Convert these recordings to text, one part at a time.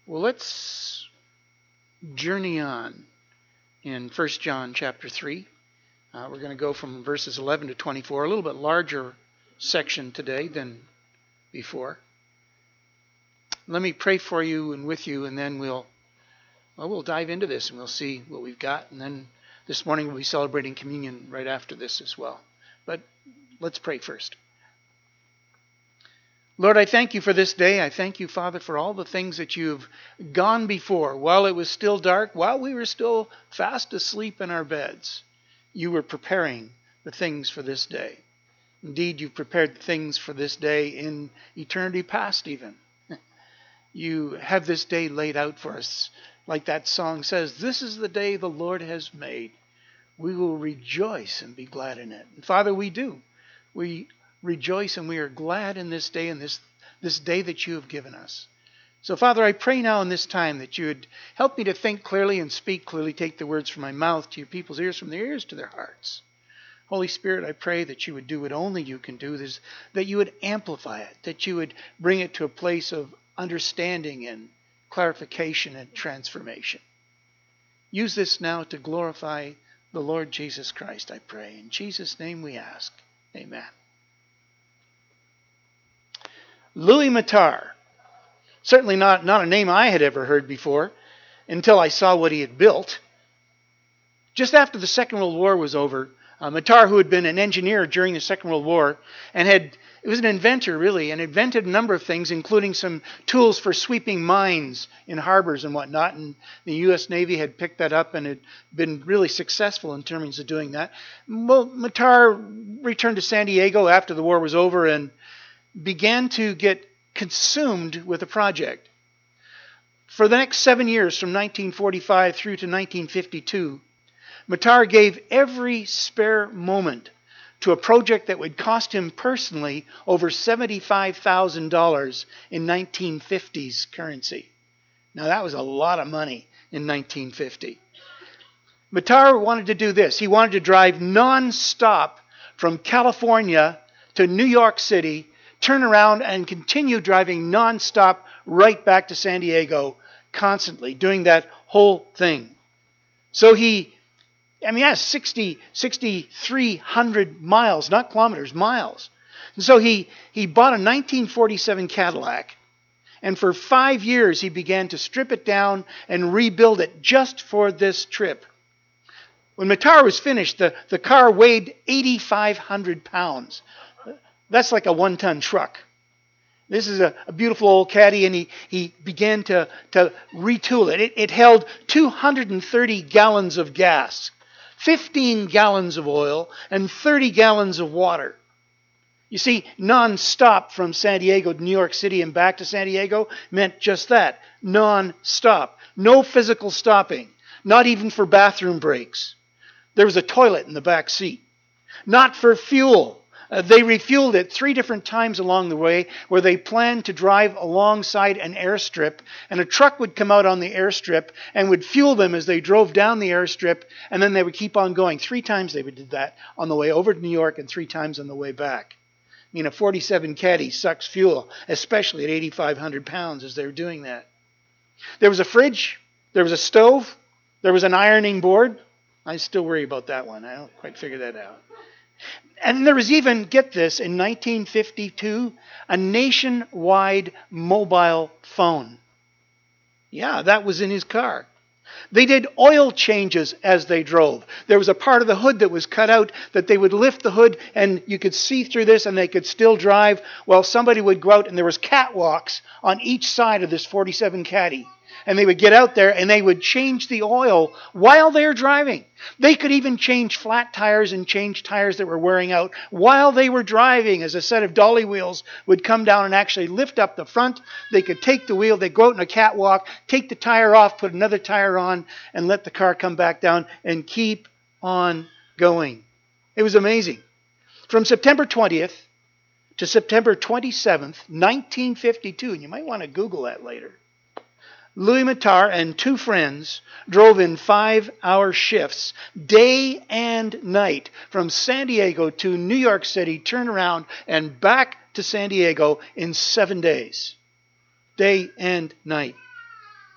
Well, let's journey on in 1 John chapter 3. We're going to go from verses 11 to 24, a little bit larger section today than before. Let me pray for you and with you, and then we'll dive into this and we'll see what we've got. And then this morning we'll be celebrating communion right after this as well. But let's pray first. Lord, I thank you for this day. I thank you, Father, for all the things that you've gone before. While it was still dark, while we were still fast asleep in our beds, you were preparing the things for this day. Indeed, you've prepared the things for this day in eternity past even. You have this day laid out for us. Like that song says, this is the day the Lord has made. We will rejoice and be glad in it. And Father, we do. We rejoice and we are glad in this day and this day that you have given us. So Father, I pray now in this time that you would help me to think clearly and speak clearly, take the words from my mouth to your people's ears, from their ears to their hearts. Holy Spirit, I pray that you would do what only you can do, that you would amplify it, that you would bring it to a place of understanding and clarification and transformation. Use this now to glorify the Lord Jesus Christ, I pray. In Jesus' name we ask. Amen. Louis Mattard. Certainly not a name I had ever heard before until I saw what he had built. Just after the Second World War was over, Mattard, who had been an engineer during the Second World War, and was an inventor really, and invented a number of things, including some tools for sweeping mines in harbors and whatnot, and the U.S. Navy had picked that up and had been really successful in terms of doing that. Well, Mattard returned to San Diego after the war was over and began to get consumed with a project. For the next 7 years, from 1945 through to 1952, Mattard gave every spare moment to a project that would cost him personally over $75,000 in 1950s currency. Now that was a lot of money in 1950. Mattard wanted to do this. He wanted to drive non-stop from California to New York City, turn around and continue driving non-stop right back to San Diego constantly, doing that whole thing. So he 6,300 miles, not kilometers, miles. And so he bought a 1947 Cadillac, and for 5 years he began to strip it down and rebuild it just for this trip. When Mattard was finished, the car weighed 8,500 pounds. That's like a 1-ton truck. This is a beautiful old Caddy, and he began to retool it. It held 230 gallons of gas, 15 gallons of oil, and 30 gallons of water. You see, non-stop from San Diego to New York City and back to San Diego meant just that, non-stop. No physical stopping, not even for bathroom breaks. There was a toilet in the back seat. Not for fuel. They refueled it 3 different times along the way, where they planned to drive alongside an airstrip, and a truck would come out on the airstrip and would fuel them as they drove down the airstrip, and then they would keep on going. 3 times they would do that on the way over to New York and 3 times on the way back. I mean, a 47 Caddy sucks fuel, especially at 8,500 pounds as they were doing that. There was a fridge, there was a stove, there was an ironing board. I still worry about that one. I don't quite figure that out. And there was even, get this, in 1952, a nationwide mobile phone. Yeah, that was in his car. They did oil changes as they drove. There was a part of the hood that was cut out that they would lift the hood and you could see through this and they could still drive while somebody would go out, and there was catwalks on each side of this 47 Caddy. And they would get out there and they would change the oil while they're driving. They could even change flat tires and change tires that were wearing out while they were driving, as a set of dolly wheels would come down and actually lift up the front. They could take the wheel, they'd go out in a catwalk, take the tire off, put another tire on, and let the car come back down and keep on going. It was amazing. From September 20th to September 27th, 1952, and you might want to Google that later, Louis Mattard and 2 friends drove in 5-hour shifts, day and night, from San Diego to New York City, turn around, and back to San Diego in 7 days. Day and night.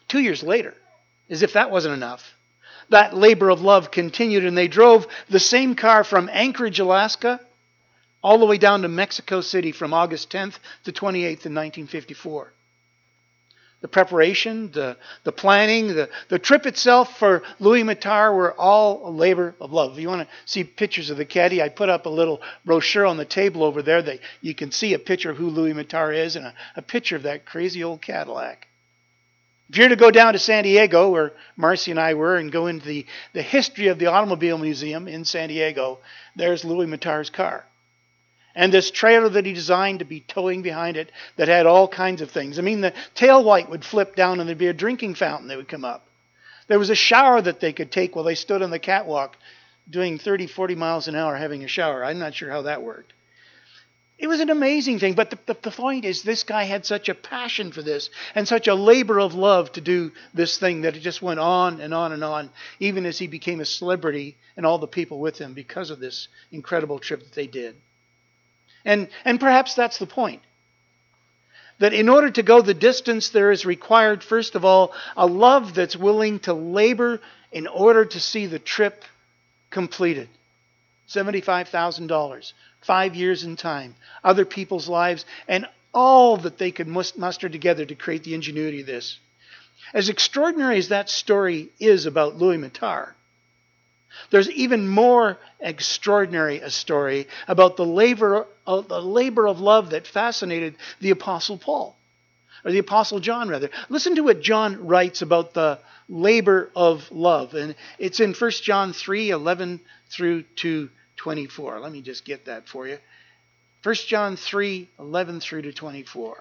2 years later, as if that wasn't enough, that labor of love continued, and they drove the same car from Anchorage, Alaska, all the way down to Mexico City from August 10th to 28th in 1954. The preparation, the planning, the trip itself for Louis Mattard were all a labor of love. If you want to see pictures of the caddy, I put up a little brochure on the table over there that you can see a picture of who Louis Mattard is and a picture of that crazy old Cadillac. If you're to go down to San Diego, where Marcy and I were, and go into the history of the Automobile Museum in San Diego, there's Louis Mattard's car. And this trailer that he designed to be towing behind it that had all kinds of things. I mean, the tail light would flip down and there'd be a drinking fountain that would come up. There was a shower that they could take while they stood on the catwalk doing 30, 40 miles an hour having a shower. I'm not sure how that worked. It was an amazing thing, but the point is this guy had such a passion for this and such a labor of love to do this thing that it just went on and on and on, even as he became a celebrity and all the people with him because of this incredible trip that they did. And perhaps that's the point. That in order to go the distance, there is required, first of all, a love that's willing to labor in order to see the trip completed. $75,000, 5 years in time, other people's lives, and all that they could muster together to create the ingenuity of this. As extraordinary as that story is about Louis Mattard, there's even more extraordinary a story about the labor of love that fascinated the Apostle Paul, or the Apostle John, rather. Listen to what John writes about the labor of love, and it's in 1 John 3:11 through to 24. Let me just get that for you. 1 John 3:11 through to 24.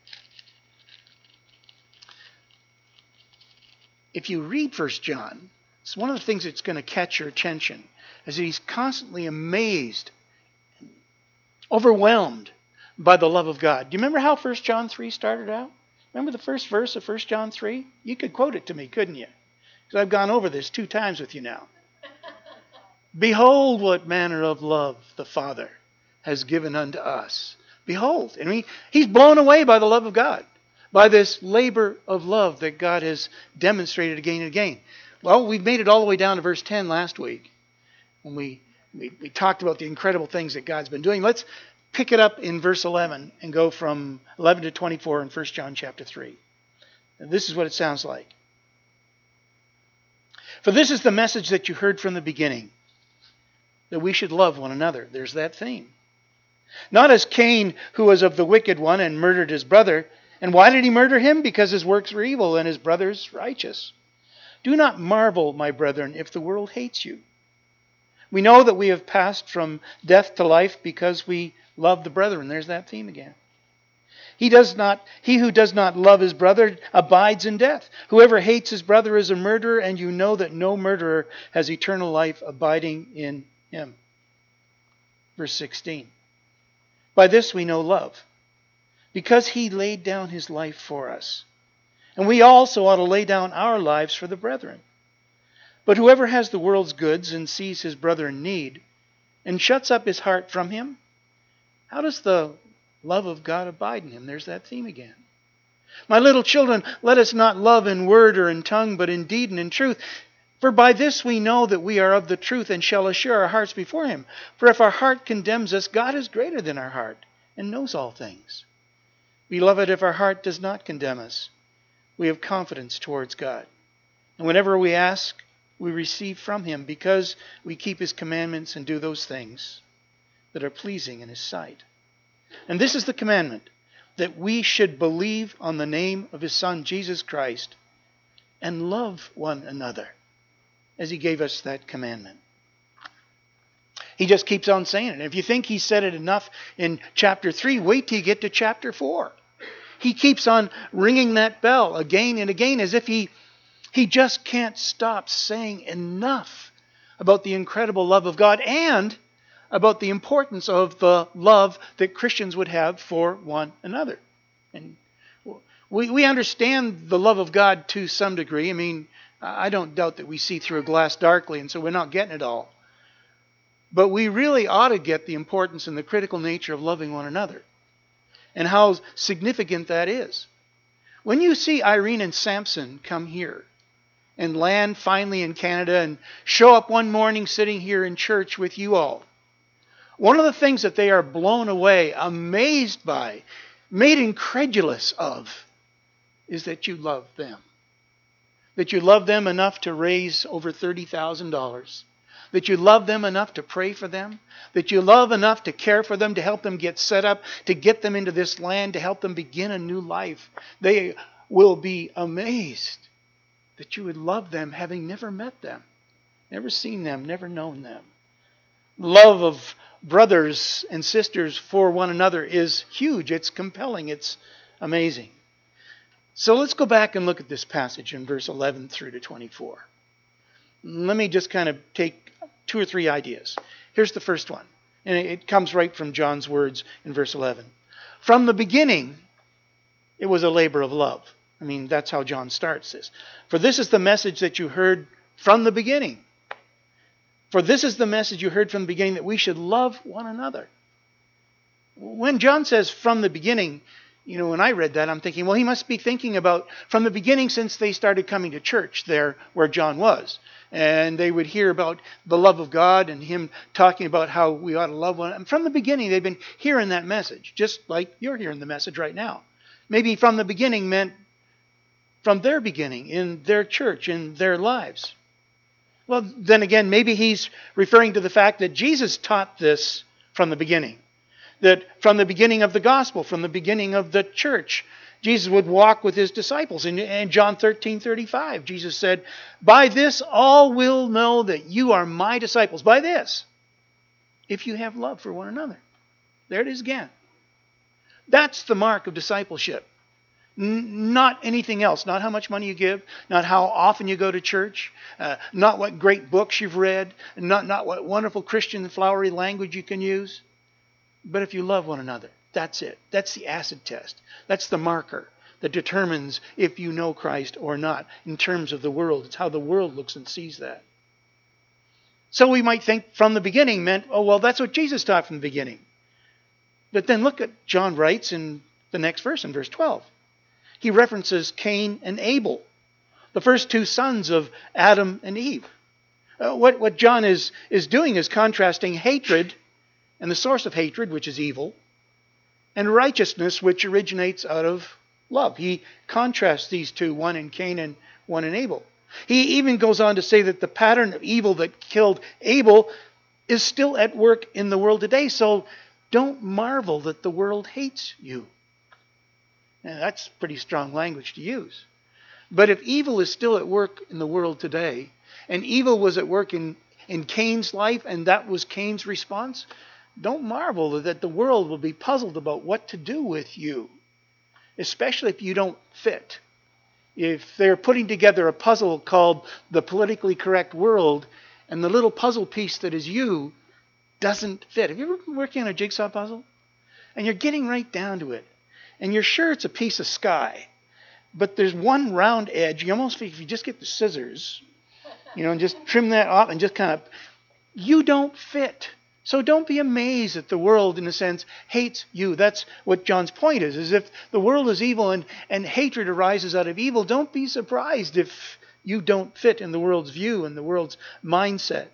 If you read 1 John, it's one of the things that's going to catch your attention, is that he's constantly amazed, overwhelmed by the love of God. Do you remember how 1 John 3 started out? Remember the first verse of 1 John 3? You could quote it to me, couldn't you? Because I've gone over this 2 times with you now. Behold what manner of love the Father has given unto us. Behold. And he's blown away by the love of God, by this labor of love that God has demonstrated again and again. Well, we've made it all the way down to verse 10 last week, when we talked about the incredible things that God's been doing. Let's pick it up in verse 11 and go from 11 to 24 in 1 John chapter 3. And this is what it sounds like. For this is the message that you heard from the beginning, that we should love one another. There's that theme. Not as Cain, who was of the wicked one and murdered his brother. And why did he murder him? Because his works were evil and his brother's righteous. Do not marvel, my brethren, if the world hates you. We know that we have passed from death to life because we love the brethren. There's that theme again. He who does not love his brother abides in death. Whoever hates his brother is a murderer, and you know that no murderer has eternal life abiding in him. Verse 16. By this we know love, because he laid down his life for us. And we also ought to lay down our lives for the brethren. But whoever has the world's goods and sees his brother in need and shuts up his heart from him, how does the love of God abide in him? There's that theme again. My little children, let us not love in word or in tongue, but in deed and in truth. For by this we know that we are of the truth and shall assure our hearts before him. For if our heart condemns us, God is greater than our heart and knows all things. Beloved, if our heart does not condemn us, we have confidence towards God. And whenever we ask, we receive from him, because we keep his commandments and do those things that are pleasing in his sight. And this is the commandment, that we should believe on the name of his Son, Jesus Christ, and love one another, as he gave us that commandment. He just keeps on saying it. If you think he said it enough in chapter 3, wait till you get to chapter 4. He keeps on ringing that bell again and again, as if he just can't stop saying enough about the incredible love of God and about the importance of the love that Christians would have for one another. And we understand the love of God to some degree. I mean, I don't doubt that we see through a glass darkly, and so we're not getting it all. But we really ought to get the importance and the critical nature of loving one another, and how significant that is. When you see Irene and Samson come here and land finally in Canada and show up one morning sitting here in church with you all, one of the things that they are blown away, amazed by, made incredulous of, is that you love them. That you love them enough to raise over $30,000. That you love them enough to pray for them. That you love enough to care for them, to help them get set up, to get them into this land, to help them begin a new life. They will be amazed that you would love them having never met them, never seen them, never known them. Love of brothers and sisters for one another is huge. It's compelling. It's amazing. So let's go back and look at this passage in verse 11 through to 24. Let me just kind of take 2 or 3 ideas. Here's the first one. And it comes right from John's words in verse 11. From the beginning, it was a labor of love. I mean, that's how John starts this. For this is the message that you heard from the beginning. For this is the message you heard from the beginning, that we should love one another. When John says from the beginning, when I read that, I'm thinking, well, he must be thinking about from the beginning since they started coming to church there where John was. And they would hear about the love of God and him talking about how we ought to love one another. And from the beginning, they've been hearing that message, just like you're hearing the message right now. Maybe from the beginning meant from their beginning, in their church, in their lives. Well, then again, maybe he's referring to the fact that Jesus taught this from the beginning. That from the beginning of the gospel, from the beginning of the church, Jesus would walk with his disciples. In John 13:35, Jesus said, by this all will know that you are my disciples. By this, if you have love for one another. There it is again. That's the mark of discipleship. Not anything else. Not how much money you give. Not how often you go to church. Not what great books you've read. Not what wonderful Christian flowery language you can use. But if you love one another, that's it. That's the acid test. That's the marker that determines if you know Christ or not in terms of the world. It's how the world looks and sees that. So we might think from the beginning meant, oh, well, that's what Jesus taught from the beginning. But then look at John writes in the next verse, in verse 12. He references Cain and Abel, the first 2 sons of Adam and Eve. What John is doing is contrasting hatred and the source of hatred, which is evil, and righteousness, which originates out of love. He contrasts these two, one in Cain and one in Abel. He even goes on to say that the pattern of evil that killed Abel is still at work in the world today. So don't marvel that the world hates you. Now, that's pretty strong language to use. But if evil is still at work in the world today, and evil was at work in Cain's life, and that was Cain's response, don't marvel that the world will be puzzled about what to do with you, especially if you don't fit. If they're putting together a puzzle called the politically correct world, and the little puzzle piece that is you doesn't fit. Have you ever been working on a jigsaw puzzle? And you're getting right down to it. And you're sure it's a piece of sky. But there's one round edge. You almost think if you just get the scissors, and just trim that off and just kind of, you don't fit. So don't be amazed that the world, in a sense, hates you. That's what John's point is if the world is evil and hatred arises out of evil, don't be surprised if you don't fit in the world's view and the world's mindset.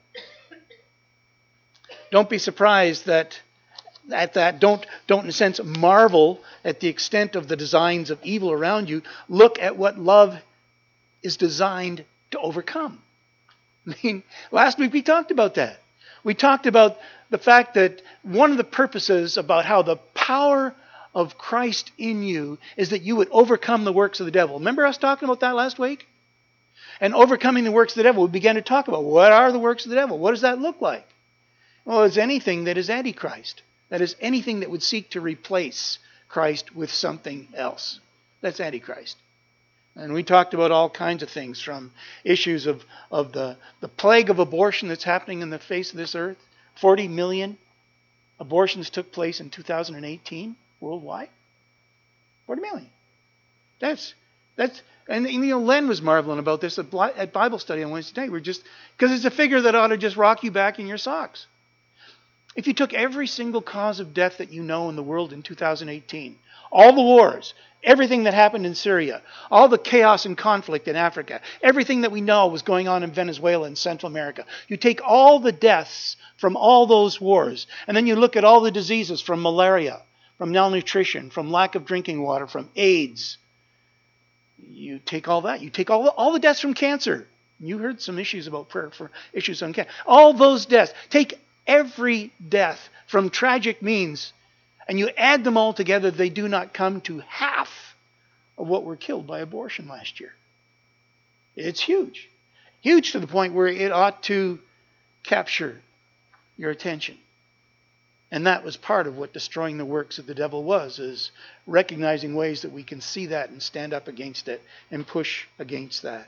Don't be surprised at that. Don't in a sense marvel at the extent of the designs of evil around you. Look at what love is designed to overcome. I mean, last week we talked about that. We talked about the fact that one of the purposes about how the power of Christ in you is that you would overcome the works of the devil. Remember us talking about that last week? And overcoming the works of the devil, we began to talk about what are the works of the devil? What does that look like? Well, it's anything that is antichrist. That is anything that would seek to replace Christ with something else. That's antichrist. And we talked about all kinds of things, from issues of the plague of abortion that's happening in the face of this earth. 40 million abortions took place in 2018 worldwide. 40 million. That's and Len was marveling about this at Bible study on Wednesday night. We're just, because it's a figure that ought to just rock you back in your socks. If you took every single cause of death that you know in the world in 2018, All the wars, everything that happened in Syria, all the chaos and conflict in Africa, everything that we know was going on in Venezuela and Central America. You take all the deaths from all those wars, and then you look at all the diseases from malaria, from malnutrition, from lack of drinking water, from AIDS. You take all that. You take all the deaths from cancer. You heard some issues about prayer for issues on cancer. All those deaths. Take every death from tragic means, and you add them all together, they do not come to half of what were killed by abortion last year. It's huge. Huge to the point where it ought to capture your attention. And that was part of what destroying the works of the devil was, is recognizing ways that we can see that and stand up against it and push against that.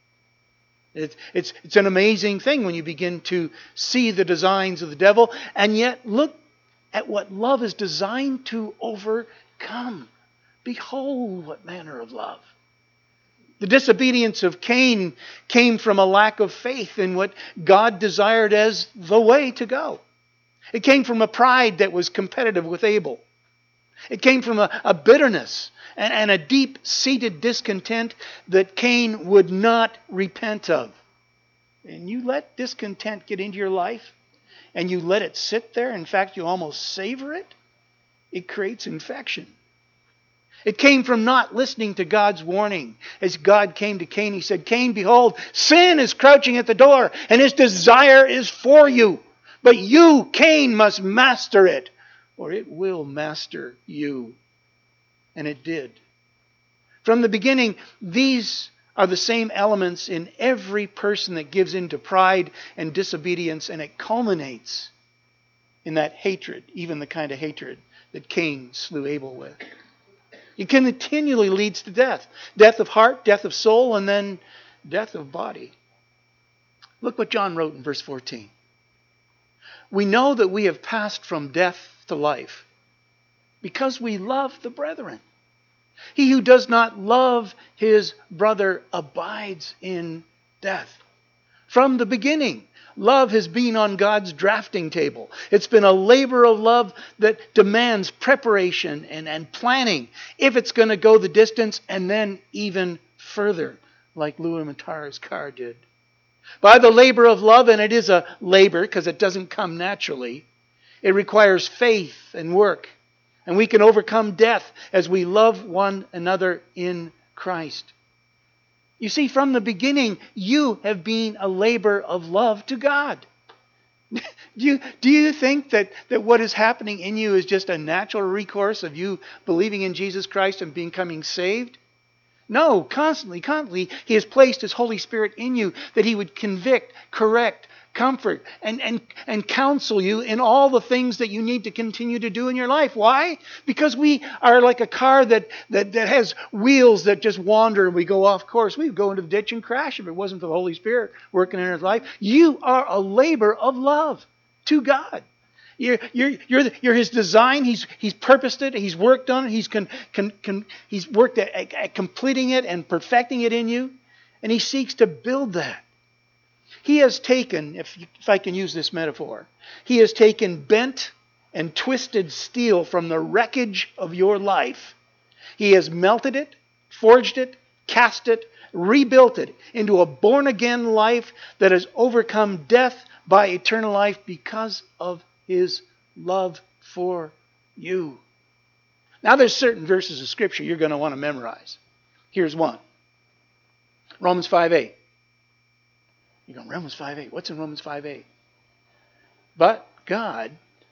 It's an amazing thing when you begin to see the designs of the devil and yet look at what love is designed to overcome. Behold, what manner of love. The disobedience of Cain came from a lack of faith in what God desired as the way to go. It came from a pride that was competitive with Abel. It came from a bitterness and a deep-seated discontent that Cain would not repent of. And you let discontent get into your life, and you let it sit there, in fact, you almost savor it, it creates infection. It came from not listening to God's warning. As God came to Cain, he said, Cain, behold, sin is crouching at the door, and his desire is for you. But you, Cain, must master it, or it will master you. And it did. From the beginning, these are the same elements in every person that gives in to pride and disobedience, and it culminates in that hatred, even the kind of hatred that Cain slew Abel with. It continually leads to death. Death of heart, death of soul, and then death of body. Look what John wrote in verse 14. We know that we have passed from death to life because we love the brethren. He who does not love his brother abides in death. From the beginning, love has been on God's drafting table. It's been a labor of love that demands preparation and planning if it's going to go the distance, and then even further, like Louis Matar's car did. By the labor of love, and it is a labor because it doesn't come naturally, it requires faith and work. And we can overcome death as we love one another in Christ. You see, from the beginning, you have been a labor of love to God. Do you think that what is happening in you is just a natural recourse of you believing in Jesus Christ and becoming saved? No, constantly, He has placed His Holy Spirit in you that He would convict, correct, comfort, and counsel you in all the things that you need to continue to do in your life. Why? Because we are like a car that has wheels that just wander and we go off course. We'd go into the ditch and crash if it wasn't for the Holy Spirit working in our life. You are a labor of love to God. You're His design. He's purposed it. He's worked on it. He's worked at completing it and perfecting it in you. And He seeks to build that. He has taken, if I can use this metaphor, He has taken bent and twisted steel from the wreckage of your life. He has melted it, forged it, cast it, rebuilt it into a born-again life that has overcome death by eternal life because of His love for you. Now there's certain verses of Scripture you're going to want to memorize. Here's one. Romans 5:8. You're going, Romans 5:8. What's in Romans 5:8? But God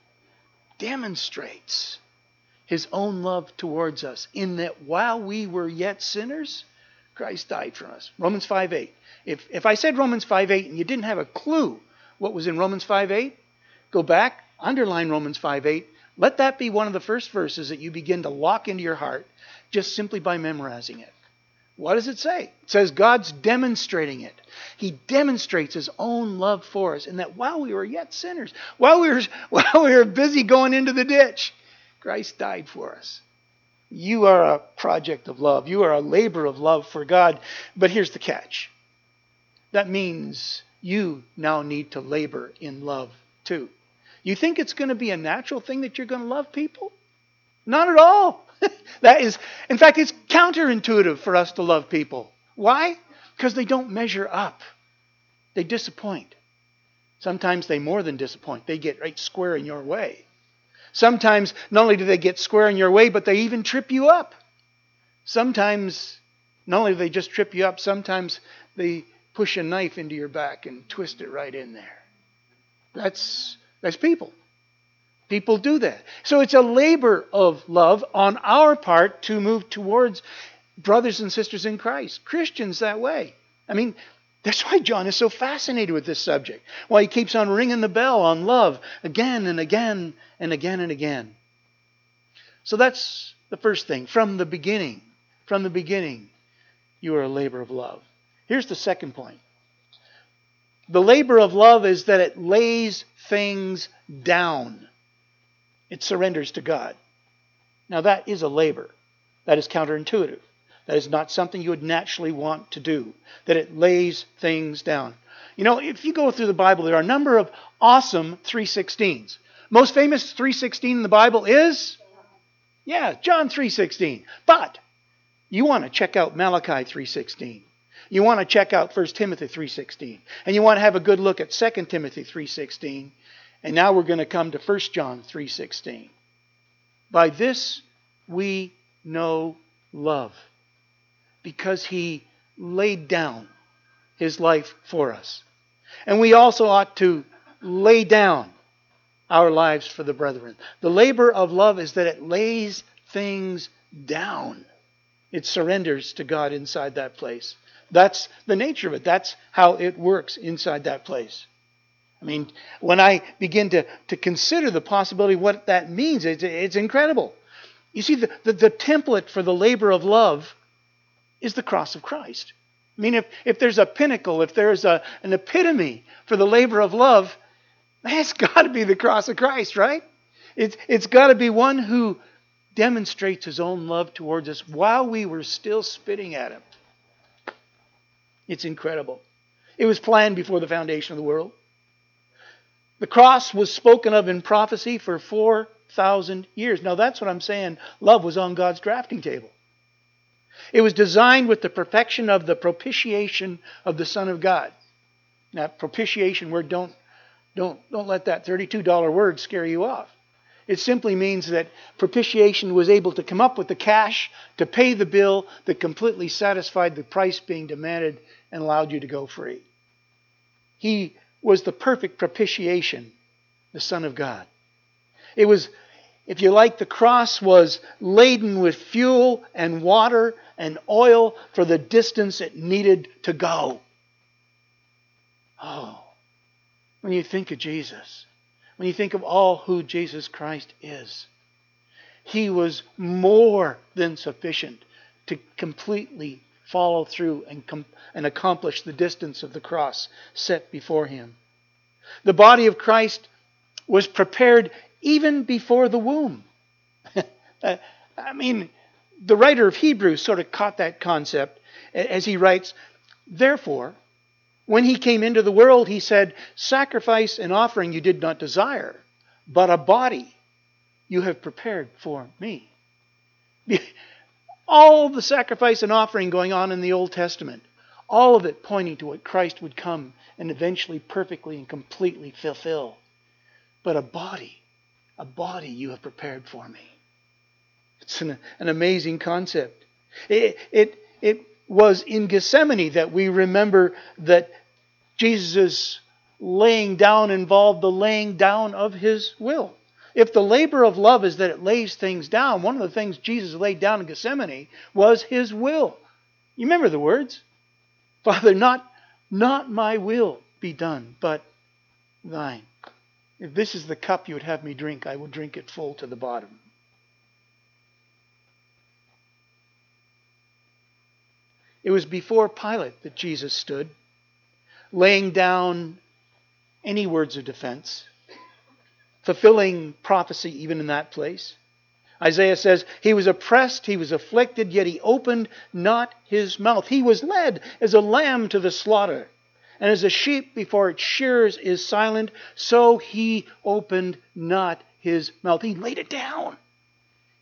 demonstrates His own love towards us in that while we were yet sinners, Christ died for us. Romans 5:8. If I said Romans 5:8 and you didn't have a clue what was in Romans 5:8, go back, underline Romans 5:8. Let that be one of the first verses that you begin to lock into your heart just simply by memorizing it. What does it say? It says God's demonstrating it. He demonstrates His own love for us in that while we were yet sinners, while we were busy going into the ditch, Christ died for us. You are a project of love. You are a labor of love for God. But here's the catch. That means you now need to labor in love too. You think it's going to be a natural thing that you're going to love people? Not at all. That is, in fact, it's counterintuitive for us to love people. Why? Because they don't measure up. They disappoint. Sometimes they more than disappoint. They get right square in your way. Sometimes not only do they get square in your way, but they even trip you up. Sometimes not only do they just trip you up, sometimes they push a knife into your back and twist it right in there. That's people. People do that. So it's a labor of love on our part to move towards brothers and sisters in Christ, Christians that way. I mean, that's why John is so fascinated with this subject. Why he keeps on ringing the bell on love again and again and again and again. So that's the first thing. From the beginning, you are a labor of love. Here's the second point. The labor of love is that it lays things down. It surrenders to God. Now that is a labor. That is counterintuitive. That is not something you would naturally want to do. That it lays things down. You know, if you go through the Bible, there are a number of awesome 3:16s. Most famous 3:16 in the Bible is? Yeah, John 3:16. But you want to check out Malachi 3:16. You want to check out 1 Timothy 3:16. And you want to have a good look at 2 Timothy 3:16. And now we're going to come to 1 John 3:16. By this we know love, because he laid down his life for us. And we also ought to lay down our lives for the brethren. The labor of love is that it lays things down. It surrenders to God inside that place. That's the nature of it. That's how it works inside that place. I mean, when I begin to consider the possibility of what that means, it's incredible. You see, the template for the labor of love is the cross of Christ. I mean, if there's a pinnacle, if there's an epitome for the labor of love, that's got to be the cross of Christ, right? It's got to be one who demonstrates his own love towards us while we were still spitting at him. It's incredible. It was planned before the foundation of the world. The cross was spoken of in prophecy for 4,000 years. Now that's what I'm saying. Love was on God's drafting table. It was designed with the perfection of the propitiation of the Son of God. Now, propitiation word, don't let that $32 word scare you off. It simply means that propitiation was able to come up with the cash to pay the bill that completely satisfied the price being demanded and allowed you to go free. He was the perfect propitiation, the Son of God. It was, if you like, the cross was laden with fuel and water and oil for the distance it needed to go. Oh, when you think of Jesus, when you think of all who Jesus Christ is, he was more than sufficient to completely follow through and accomplish the distance of the cross set before him. The body of Christ was prepared even before the womb. I mean, the writer of Hebrews sort of caught that concept as he writes, "Therefore, when he came into the world, he said, 'Sacrifice and offering you did not desire, but a body you have prepared for me.'" All the sacrifice and offering going on in the Old Testament, all of it pointing to what Christ would come and eventually perfectly and completely fulfill. But a body you have prepared for me. It's an amazing concept. It was in Gethsemane that we remember that Jesus' laying down involved the laying down of his will. If the labor of love is that it lays things down, one of the things Jesus laid down in Gethsemane was his will. You remember the words? "Father, not my will be done, but thine. If this is the cup you would have me drink, I will drink it full to the bottom." It was before Pilate that Jesus stood, laying down any words of defense, fulfilling prophecy even in that place. Isaiah says, "He was oppressed, he was afflicted, yet he opened not his mouth. He was led as a lamb to the slaughter, and as a sheep before its shearers is silent, so he opened not his mouth." He laid it down.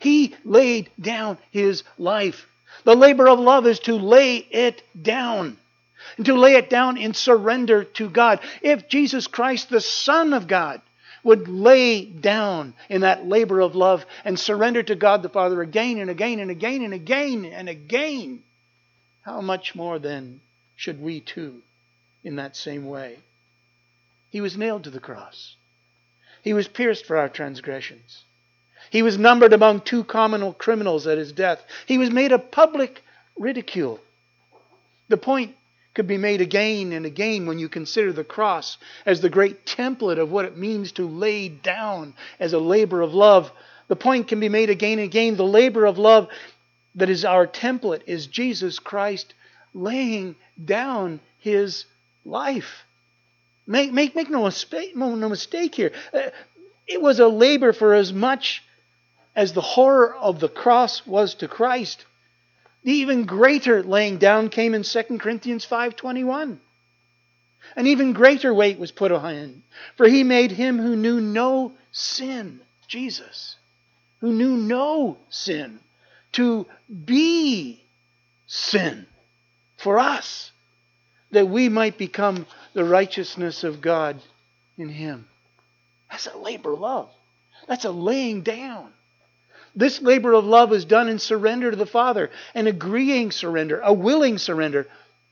He laid down His life. The labor of love is to lay it down. And to lay it down in surrender to God. If Jesus Christ, the Son of God, would lay down in that labor of love and surrender to God the Father again and again and again and again and again, how much more then should we too in that same way? He was nailed to the cross. He was pierced for our transgressions. He was numbered among two common criminals at His death. He was made a public ridicule. The point could be made again and again when you consider the cross as the great template of what it means to lay down as a labor of love. The point can be made again and again. The labor of love that is our template is Jesus Christ laying down His life. Make no mistake here. It was a labor for as much as the horror of the cross was to Christ. The even greater laying down came in 2 Corinthians 5:21. An even greater weight was put on Him. For He made Him who knew no sin, Jesus, who knew no sin, to be sin for us, that we might become the righteousness of God in Him. That's a labor of love. That's a laying down. This labor of love is done in surrender to the Father, an agreeing surrender, a willing surrender.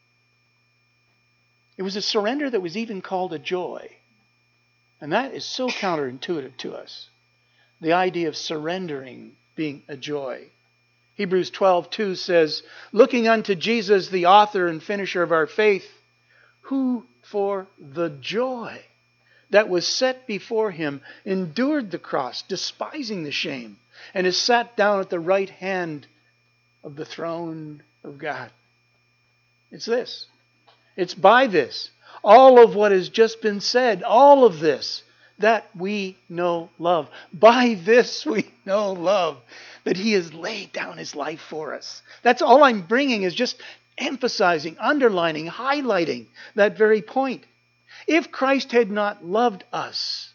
It was a surrender that was even called a joy. And that is so counterintuitive to us. The idea of surrendering being a joy. Hebrews 12:2 says, looking unto Jesus, the author and finisher of our faith, who for the joy that was set before Him endured the cross, despising the shame, and is sat down at the right hand of the throne of God. It's this. It's by this. All of what has just been said, all of this, that we know love. By this we know love, that He has laid down His life for us. That's all I'm bringing, is just emphasizing, underlining, highlighting that very point. If Christ had not loved us,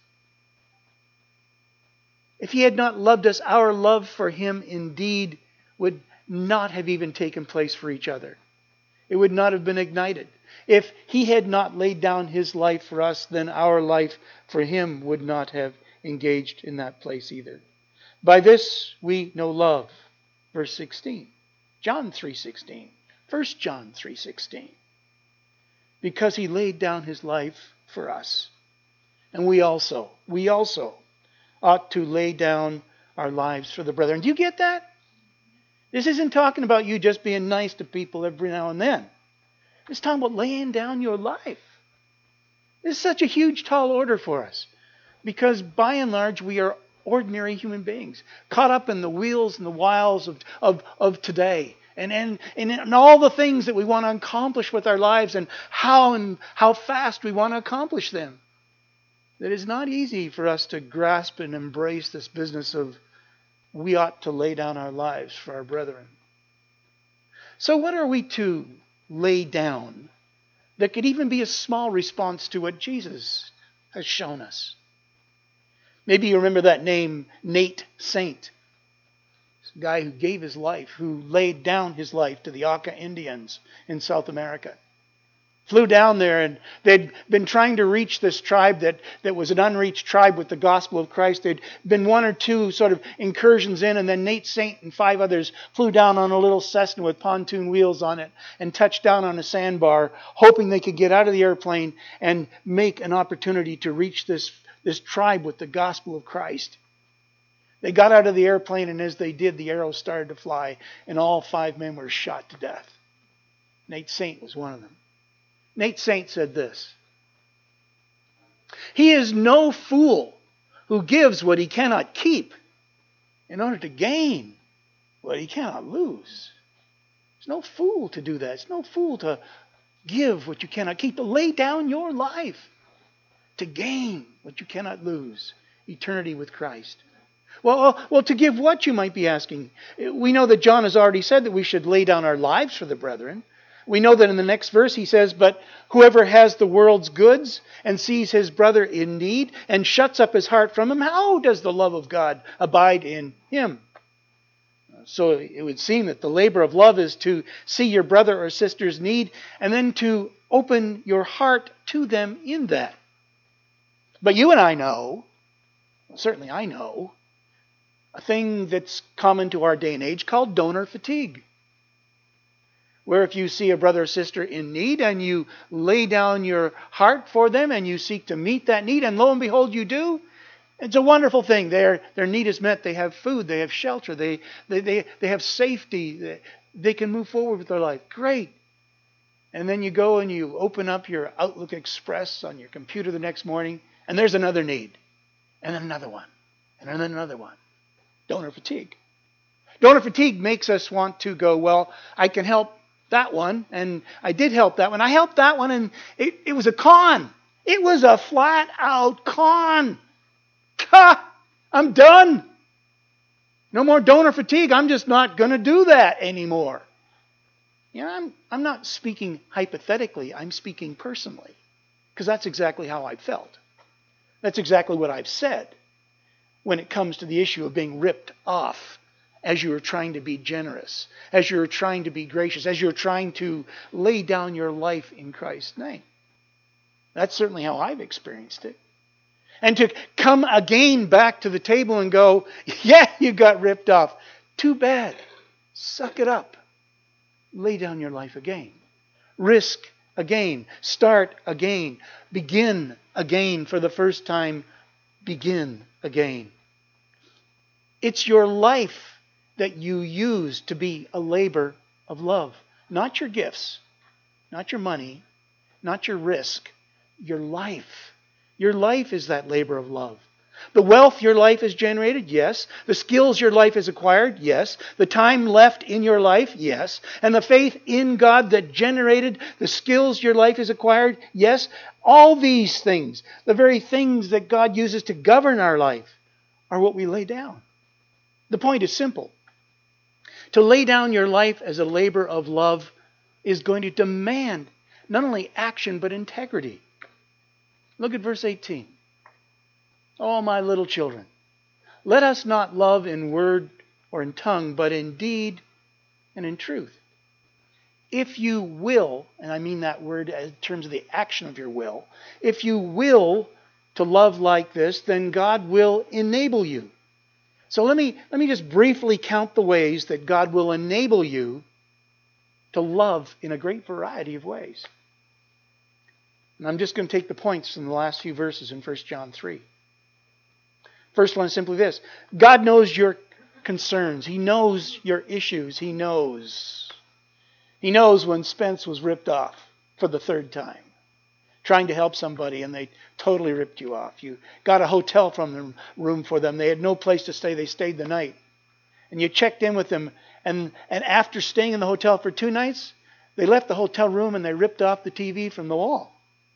if He had not loved us, our love for Him indeed would not have even taken place for each other. It would not have been ignited. If He had not laid down His life for us, then our life for Him would not have engaged in that place either. By this we know love. Verse 16. John 3:16. 1 John 3:16. Because He laid down His life for us. And we also ought to lay down our lives for the brethren. Do you get that? This isn't talking about you just being nice to people every now and then. It's talking about laying down your life. This is such a huge, tall order for us. Because by and large, we are ordinary human beings, caught up in the wheels and the wiles of today. And all the things that we want to accomplish with our lives and how fast we want to accomplish them. It is not easy for us to grasp and embrace this business of we ought to lay down our lives for our brethren. So what are we to lay down that could even be a small response to what Jesus has shown us? Maybe you remember that name, Nate Saint. A guy who gave his life, who laid down his life to the Auca Indians in South America. Flew down there, and they'd been trying to reach this tribe that was an unreached tribe with the gospel of Christ. There'd been one or two sort of incursions in, and then Nate Saint and 5 others flew down on a little Cessna with pontoon wheels on it and touched down on a sandbar, hoping they could get out of the airplane and make an opportunity to reach this tribe with the gospel of Christ. They got out of the airplane, and as they did, the arrows started to fly, and all 5 men were shot to death. Nate Saint was one of them. Nate Saint said this: "He is no fool who gives what he cannot keep in order to gain what he cannot lose." It's no fool to do that. It's no fool to give what you cannot keep, to lay down your life to gain what you cannot lose, eternity with Christ. Well, to give what, you might be asking? We know that John has already said that we should lay down our lives for the brethren. We know that in the next verse he says, "But whoever has the world's goods and sees his brother in need and shuts up his heart from him, how does the love of God abide in him?" So it would seem that the labor of love is to see your brother or sister's need and then to open your heart to them in that. But you and I know, certainly I know, a thing that's common to our day and age called donor fatigue. Where if you see a brother or sister in need and you lay down your heart for them and you seek to meet that need, and lo and behold you do, it's a wonderful thing. Their need is met. They have food. They have shelter. They have safety. They can move forward with their life. Great. And then you go and you open up your Outlook Express on your computer the next morning, and there's another need. And then another one. And then another one. Donor fatigue. Donor fatigue makes us want to go, well, I can help that one, and I did help that one. I helped that one, and it was a con. It was a flat-out con. I'm done. No more donor fatigue. I'm just not going to do that anymore. I'm not speaking hypothetically. I'm speaking personally, because that's exactly how I felt. That's exactly what I've said when it comes to the issue of being ripped off as you are trying to be generous, as you're trying to be gracious, as you're trying to lay down your life in Christ's name. That's certainly how I've experienced it. And to come again back to the table and go, yeah, you got ripped off. Too bad. Suck it up. Lay down your life again. Risk again. Start again. Begin again. For the first time, begin again. It's your life that you use to be a labor of love. Not your gifts, not your money, not your risk. Your life. Your life is that labor of love. The wealth your life has generated, yes. The skills your life has acquired, yes. The time left in your life, yes. And the faith in God that generated the skills your life has acquired, yes. All these things, the very things that God uses to govern our life, are what we lay down. The point is simple. To lay down your life as a labor of love is going to demand not only action but integrity. Look at verse 18. Oh, my little children, let us not love in word or in tongue, but in deed and in truth. If you will, and I mean that word in terms of the action of your will, if you will to love like this, then God will enable you. So let me just briefly count the ways that God will enable you to love in a great variety of ways. And I'm just going to take the points from the last few verses in 1 John 3. First one is simply this. God knows your concerns. He knows your issues. He knows. He knows when Spence was ripped off for the third time, trying to help somebody, and they totally ripped you off. You got a hotel room for them. They had no place to stay. They stayed the night. And you checked in with them, and after staying in the hotel for 2 nights, they left the hotel room and they ripped off the TV from the wall.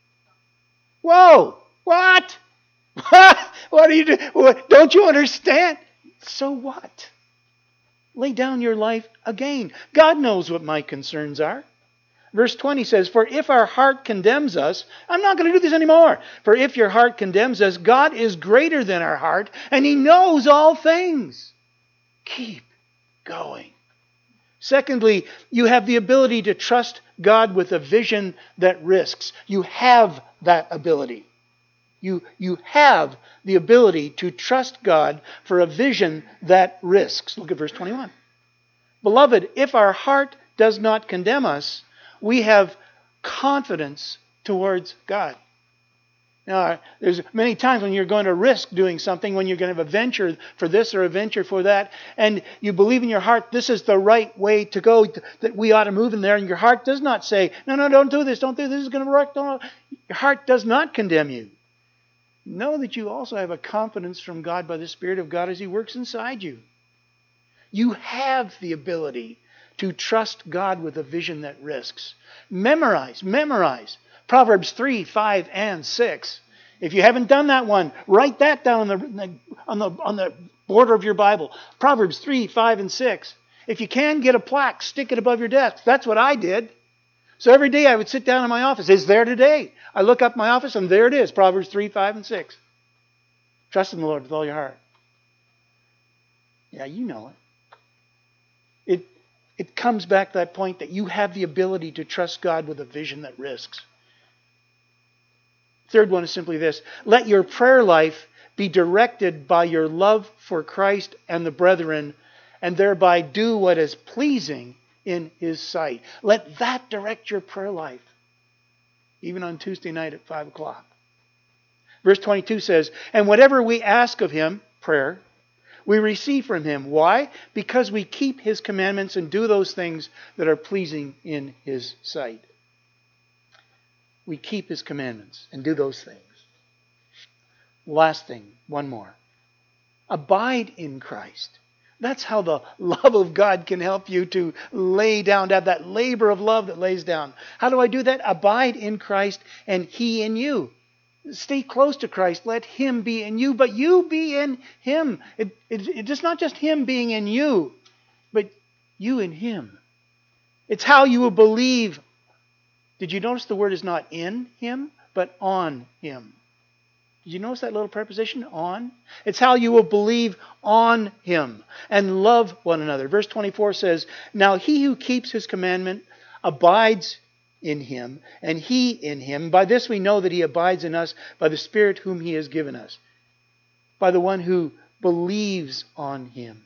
Whoa! What? What are you doing? Don't you understand? So what? Lay down your life again. God knows what my concerns are. Verse 20 says, for if our heart condemns us, I'm not going to do this anymore. For if your heart condemns us, God is greater than our heart, and He knows all things. Keep going. Secondly, you have the ability to trust God with a vision that risks. You have that ability. You have the ability to trust God for a vision that risks. Look at verse 21. Beloved, if our heart does not condemn us, we have confidence towards God. Now, there's many times when you're going to risk doing something, when you're going to have a venture for this or a venture for that, and you believe in your heart this is the right way to go, that we ought to move in there, and your heart does not say, no, don't do this, this is going to work. Don't. Your heart does not condemn you. Know that you also have a confidence from God by the Spirit of God as He works inside you. You have the ability to trust God with a vision that risks. Memorize. Proverbs 3, 5, and 6. If you haven't done that one, write that down on the border of your Bible. Proverbs 3, 5, and 6. If you can, get a plaque, stick it above your desk. That's what I did. So every day I would sit down in my office. It's there today. I look up my office and there it is. Proverbs 3, 5, and 6. Trust in the Lord with all your heart. Yeah, you know it. It comes back to that point that you have the ability to trust God with a vision that risks. Third one is simply this. Let your prayer life be directed by your love for Christ and the brethren, and thereby do what is pleasing in His sight. Let that direct your prayer life, even on Tuesday night at 5 o'clock. Verse 22 says, and whatever we ask of Him, prayer, we receive from Him. Why? Because we keep His commandments and do those things that are pleasing in His sight. We keep His commandments and do those things. Last thing, one more. Abide in Christ. That's how the love of God can help you to lay down, to have that labor of love that lays down. How do I do that? Abide in Christ and He in you. Stay close to Christ. Let Him be in you, but you be in Him. It's not just Him being in you, but you in Him. It's how you will believe. Did you notice the word is not in Him, but on Him? Did you notice that little preposition, on? It's how you will believe on Him and love one another. Verse 24 says, now he who keeps His commandment abides in Him, and He in him. By this we know that He abides in us, by the Spirit whom He has given us, by the one who believes on Him.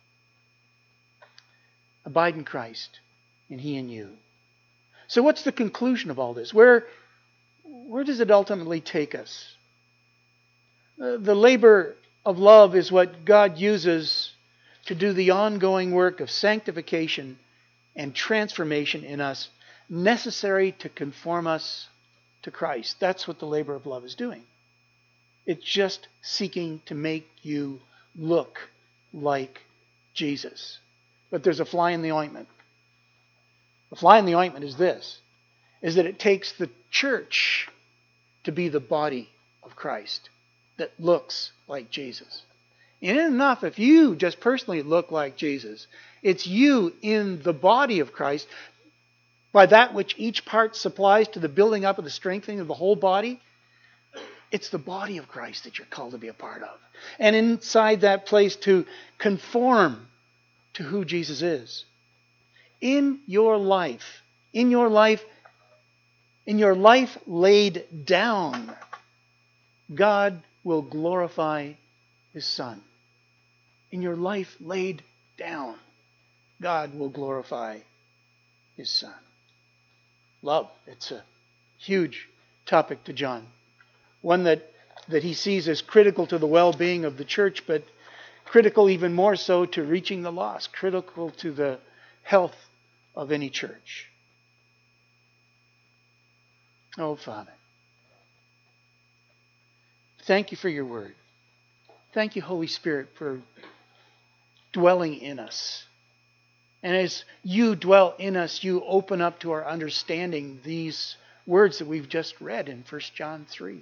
Abide in Christ, and He in you. So what's the conclusion of all this? Where does it ultimately take us? The labor of love is what God uses to do the ongoing work of sanctification and transformation in us, necessary to conform us to Christ. That's what the labor of love is doing. It's just seeking to make you look like Jesus. But there's a fly in the ointment. The fly in the ointment is this, is that it takes the church to be the body of Christ that looks like Jesus. It isn't enough if you just personally look like Jesus. It's you in the body of Christ, by that which each part supplies to the building up and the strengthening of the whole body. It's the body of Christ that you're called to be a part of. And inside that place to conform to who Jesus is. In your life laid down, God will glorify His Son. In your life laid down, God will glorify His Son. Love, it's a huge topic to John. One that he sees as critical to the well-being of the church, but critical even more so to reaching the lost, critical to the health of any church. Oh, Father, thank You for Your word. Thank You, Holy Spirit, for dwelling in us. And as You dwell in us, You open up to our understanding these words that we've just read in 1 John 3.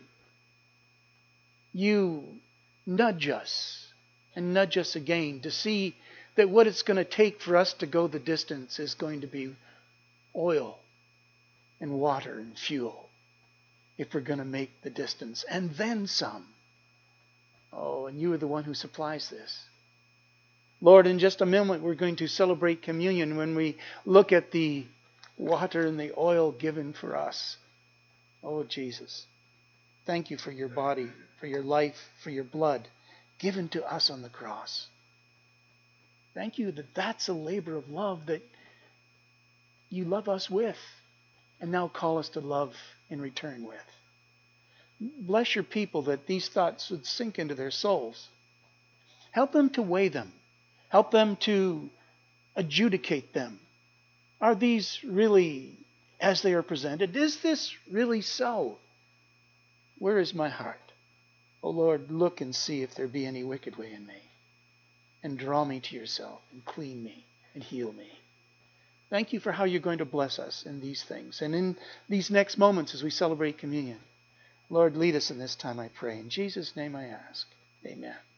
You nudge us and nudge us again to see that what it's going to take for us to go the distance is going to be oil and water and fuel if we're going to make the distance, and then some. Oh, and You are the one who supplies this. Lord, in just a moment we're going to celebrate communion when we look at the water and the oil given for us. Oh, Jesus, thank You for Your body, for Your life, for Your blood given to us on the cross. Thank You that that's a labor of love that You love us with and now call us to love in return with. Bless Your people that these thoughts would sink into their souls. Help them to weigh them. Help them to adjudicate them. Are these really as they are presented? Is this really so? Where is my heart? O Lord, look and see if there be any wicked way in me, and draw me to Yourself, and clean me, and heal me. Thank You for how You're going to bless us in these things, and in these next moments as we celebrate communion. Lord, lead us in this time, I pray. In Jesus' name I ask. Amen.